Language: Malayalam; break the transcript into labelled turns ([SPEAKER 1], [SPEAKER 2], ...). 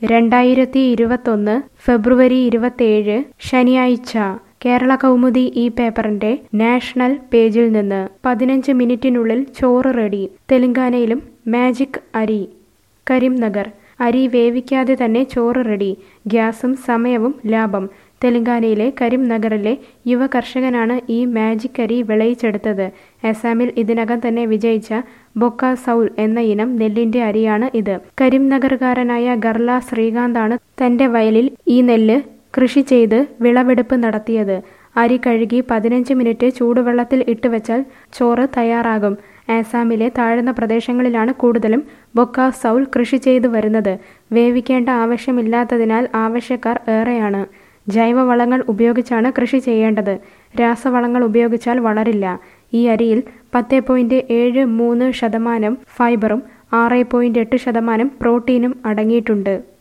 [SPEAKER 1] 2021 ഫെബ്രുവരി 27 ശനിയാഴ്ച കേരള കൗമുദി ഈ പേപ്പറിന്റെ നാഷണൽ പേജിൽ നിന്ന് 15 മിനിറ്റിനുള്ളിൽ ചോറ് റെഡി. തെലങ്കാനയിലും മാജിക് അരി. കരിംനഗർ. അരി വേവിക്കാതെ തന്നെ ചോറ് റെഡി. ഗ്യാസും സമയവും ലാഭം. തെലങ്കാനയിലെ കരിംനഗറിലെ യുവ കർഷകനാണ് ഈ മാജിക് അരി വിളയിച്ചെടുത്തത്. അസാമിൽ ഇതിനകം തന്നെ വിജയിച്ച ബൊക്ക സൗൽ എന്ന ഇനം നെല്ലിന്റെ അരിയാണ് ഇത്. കരിംനഗറുകാരനായ ഗർല ശ്രീകാന്താണ് തന്റെ വയലിൽ ഈ നെല്ല് കൃഷി ചെയ്ത് വിളവെടുപ്പ് നടത്തിയത്. അരി കഴുകി 15 മിനിറ്റ് ചൂടുവെള്ളത്തിൽ ഇട്ടുവച്ചാൽ ചോറ് തയ്യാറാകും. ആസാമിലെ താഴ്ന്ന പ്രദേശങ്ങളിലാണ് കൂടുതലും ബൊക്ക സൗൽ കൃഷി ചെയ്തു വരുന്നത്. വേവിക്കേണ്ട ആവശ്യമില്ലാത്തതിനാൽ ആവശ്യക്കാർ ഏറെയാണ്. ജൈവവളങ്ങൾ ഉപയോഗിച്ചാണ് കൃഷി ചെയ്യേണ്ടത്. രാസവളങ്ങൾ ഉപയോഗിച്ചാൽ വളരില്ല. ഈ അരിയിൽ 10.73% ഫൈബറും 6.8% പ്രോട്ടീനും അടങ്ങിയിട്ടുണ്ട്.